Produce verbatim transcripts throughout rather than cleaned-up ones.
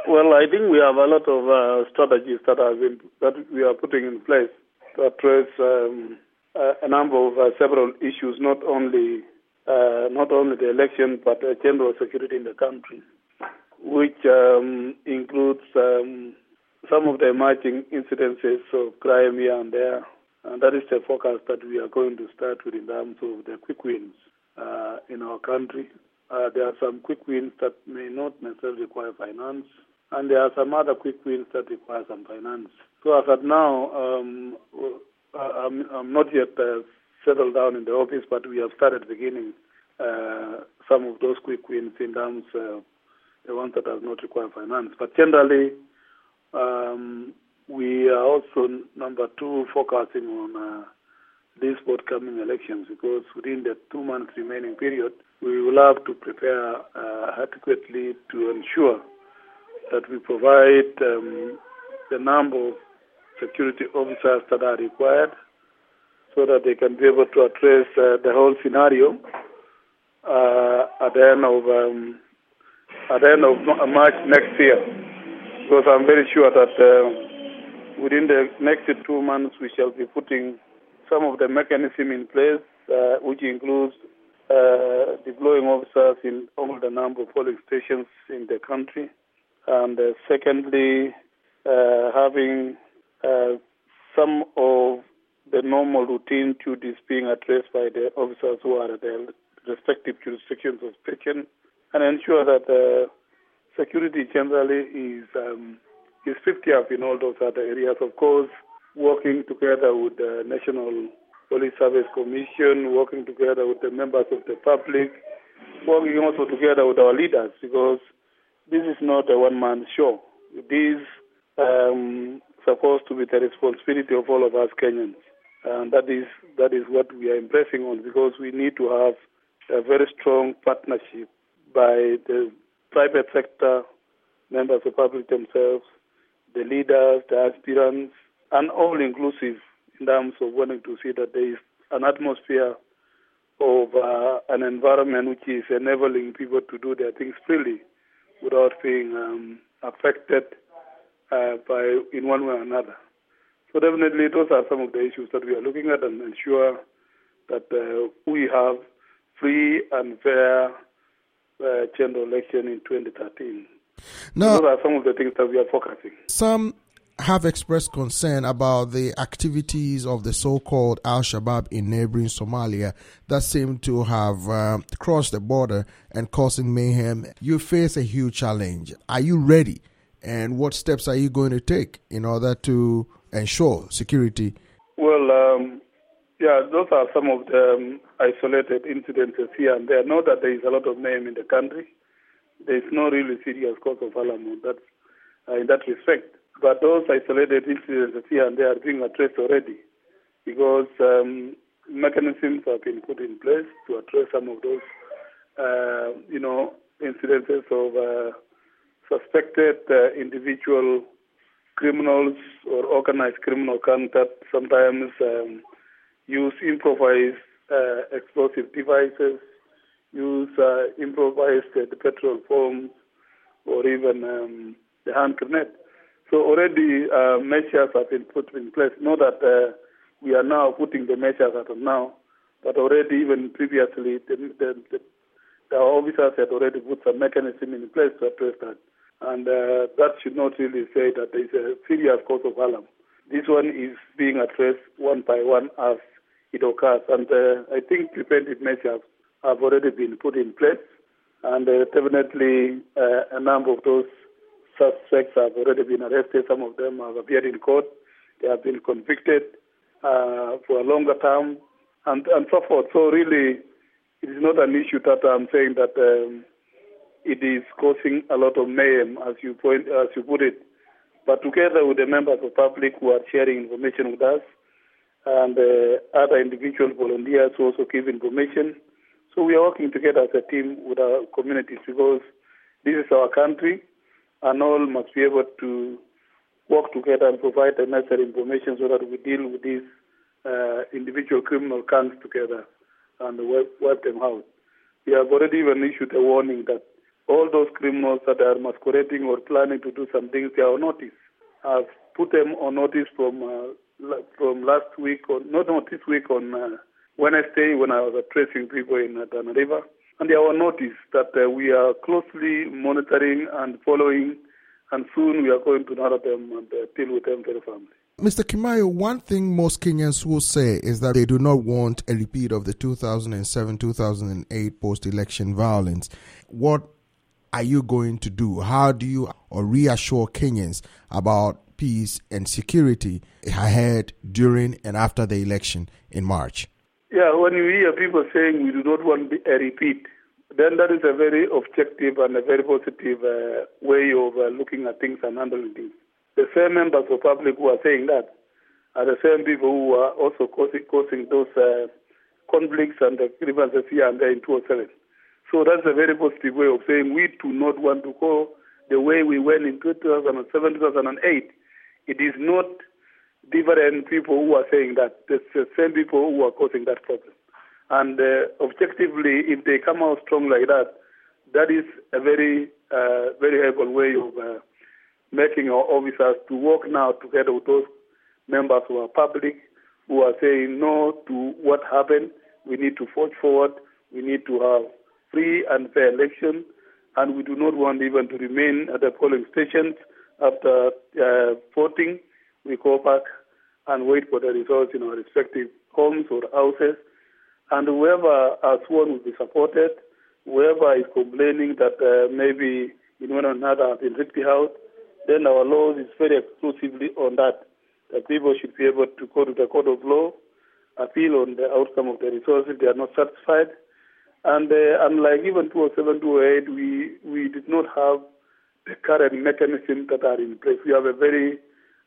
Well, I think we have a lot of uh, strategies that have been that we are putting in place to address um, a, a number of uh, several issues, not only uh, not only the election but uh, general security in the country, which um, includes um, some of the emerging incidences of crime here and there, and that is the focus that we are going to start with in terms of the quick wins uh, in our country. Uh, there are some quick wins that may not necessarily require finance, and there are some other quick wins that require some finance. So as of now, um, I'm, I'm not yet uh, settled down in the office, but we have started beginning uh, some of those quick wins in terms of the ones that does not require finance. But generally, um, we are also, number two, focusing on uh, these forthcoming elections, because within the two months remaining period, we will have to prepare uh, adequately to ensure that we provide um, the number of security officers that are required so that they can be able to address uh, the whole scenario uh, at the end of um, at the end of March next year. Because I'm very sure that uh, within the next two months we shall be putting some of the mechanism in place, uh, which includes uh, deploying officers in all the number of polling stations in the country, and uh, secondly, uh, having uh, some of the normal routine duties being addressed by the officers who are at their respective jurisdictions of station, and ensure that uh, security generally is um, is fifty up in all those other areas. Of course, working together with the National Police Service Commission, working together with the members of the public, working also together with our leaders, because this is not a one-man show. It is um, supposed to be the responsibility of all of us Kenyans, and that is that is what we are impressing on, because we need to have a very strong partnership by the private sector, members of public themselves, the leaders, the aspirants, and all inclusive in terms of wanting to see that there is an atmosphere of uh, an environment which is enabling people to do their things freely without being um, affected uh, by in one way or another. So definitely those are some of the issues that we are looking at, and ensure that uh, we have free and fair uh, general election in twenty thirteen. Now, those are some of the things that we are focusing. Some have expressed concern about the activities of the so-called Al-Shabaab in neighboring Somalia that seem to have uh, crossed the border and causing mayhem. You face a huge challenge. Are you ready? And what steps are you going to take in order to ensure security? Well, um, yeah, those are some of the um, isolated incidences here and there. Know that there is a lot of mayhem in the country. There is no really serious cause of alarm that's, uh, in that respect. But those isolated incidents here and there are being addressed already, because um, mechanisms have been put in place to address some of those, uh, you know, incidences of uh, suspected uh, individual criminals or organized criminal conduct. Sometimes um, use improvised uh, explosive devices, use uh, improvised uh, the petrol bombs, or even um, the hand grenade. So already uh, measures have been put in place. Not that uh, we are now putting the measures as of now, but already even previously the, the, the, the officers had already put some mechanism in place to address that. And uh, that should not really say that there is a serious cause of alarm. This one is being addressed one by one as it occurs. And uh, I think preventive measures have already been put in place. And uh, definitely uh, a number of those suspects have already been arrested. Some of them have appeared in court. They have been convicted uh, for a longer term, and, and so forth. So really, it is not an issue that I'm saying that um, it is causing a lot of mayhem, as you point, as you put it. But together with the members of the public who are sharing information with us, and uh, other individual volunteers who also give information, so we are working together as a team with our communities, because this is our country, and all must be able to work together and provide the necessary information so that we deal with these uh, individual criminal gangs together and wipe, wipe them out. We have already even issued a warning that all those criminals that are masquerading or planning to do some things, they are on notice. I've put them on notice from uh, from last week, or not, not this week, on uh, Wednesday when I was tracing people in uh, Tana River. And they are on notice that uh, we are closely monitoring and following, and soon we are going to narrow them and uh, deal with them very firmly. Mister Kimayo, one thing most Kenyans will say is that they do not want a repeat of the two thousand seven two thousand eight post-election violence. What are you going to do? How do you or reassure Kenyans about peace and security ahead, during, and after the election in March? Yeah, when you hear people saying we do not want a repeat, then that is a very objective and a very positive uh, way of uh, looking at things and handling things. The same members of public who are saying that are the same people who are also causing, causing those uh, conflicts and the grievances here and there in two thousand seven. So that's a very positive way of saying we do not want to go the way we went in two thousand seven, two thousand eight. It is not different people who are saying that. It's the same people who are causing that problem. And uh, objectively, if they come out strong like that, that is a very, uh, very helpful way of uh, making our officers to work now together with those members who are public, who are saying no to what happened. We need to forge forward. We need to have free and fair election, and we do not want even to remain at the polling stations after uh, voting. We go back and wait for the results in our respective homes or houses. And whoever has sworn will be supported. Whoever is complaining that uh, maybe in one or another has been ripped out, then our law is very exclusively on that, that people should be able to go to the court of law, appeal on the outcome of the results if they are not satisfied. And uh, unlike even two thousand seven, two thousand eight, we, we did not have the current mechanisms that are in place. We have a very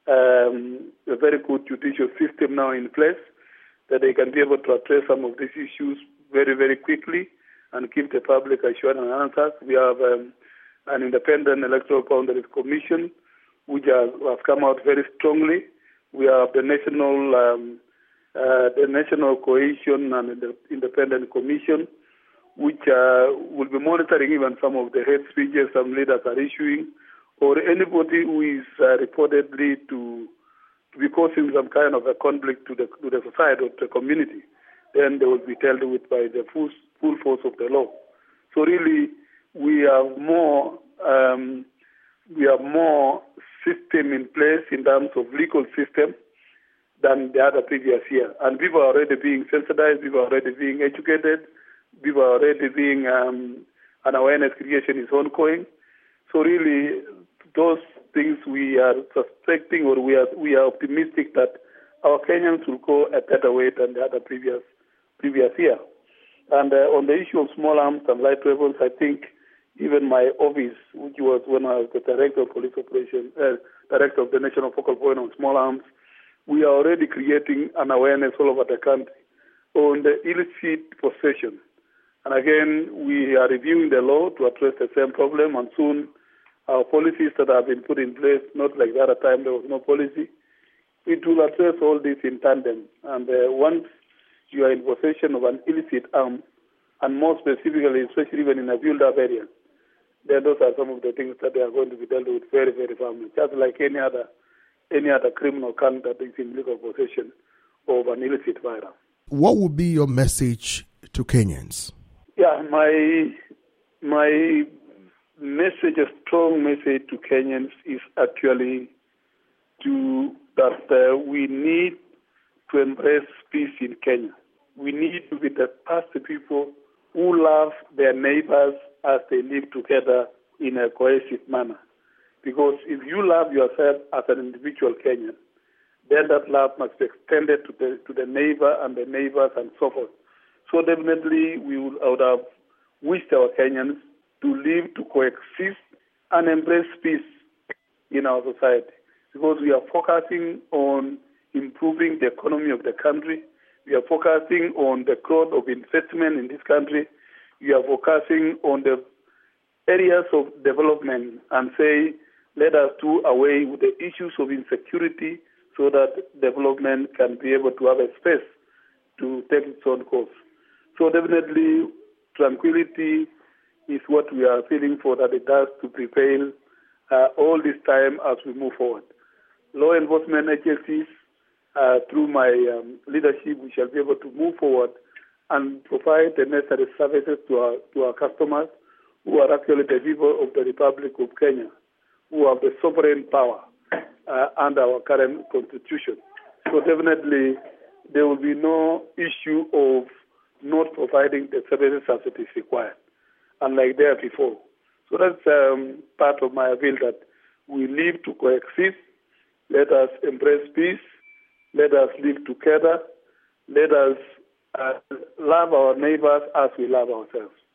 um, a very good judicial system now in place that they can be able to address some of these issues very, very quickly and give the public assurance and answers. We have um, an independent electoral boundaries commission which has, has come out very strongly. We have the national um, uh, the national cohesion and the independent commission which uh, will be monitoring even some of the hate speeches some leaders are issuing, or anybody who is uh, reportedly to, to be causing some kind of a conflict to the to the society or the community. Then they will be dealt with by the full, full force of the law. So really, we have more um, we have more system in place in terms of legal system than the other previous year, and people are already being sensitized. People are already being educated. People are already being, um, an awareness creation is ongoing. So really, those things we are suspecting, or we are we are optimistic that our Kenyans will go a better way than the other previous previous year. And uh, on the issue of small arms and light weapons, I think even my office, which was when I was the director of police operations, uh, director of the National Focal Point on Small Arms, we are already creating an awareness all over the country on the illicit possession. And again, we are reviewing the law to address the same problem, and soon our policies that have been put in place, not like the other time there was no policy, it will address all this in tandem. And uh, once you are in possession of an illicit arm, and more specifically, especially even in a build-up area, then those are some of the things that they are going to be dealt with very, very firmly, just like any other any other criminal count that is in legal possession of an illicit firearm. What would be your message to Kenyans? Yeah, my my message, a strong message to Kenyans is actually to that uh, we need to embrace peace in Kenya. We need to be the first people who love their neighbors as they live together in a cohesive manner. Because if you love yourself as an individual Kenyan, then that love must be extended to the to the neighbor and the neighbors and so forth. So definitely we would, I would have wished our Kenyans to live, to coexist, and embrace peace in our society. Because we are focusing on improving the economy of the country. We are focusing on the growth of investment in this country. We are focusing on the areas of development and say, let us do away with the issues of insecurity so that development can be able to have a space to take its own course. So definitely tranquility is what we are feeling for that it has to prevail uh, all this time as we move forward. Law enforcement agencies, uh, through my um, leadership, we shall be able to move forward and provide the necessary services to our, to our customers, who are actually the people of the Republic of Kenya, who have the sovereign power uh, under our current constitution. So definitely there will be no issue of not providing the services as it is required, unlike there before. So that's um, part of my appeal, that we live to coexist. Let us embrace peace. Let us live together. Let us uh, love our neighbors as we love ourselves.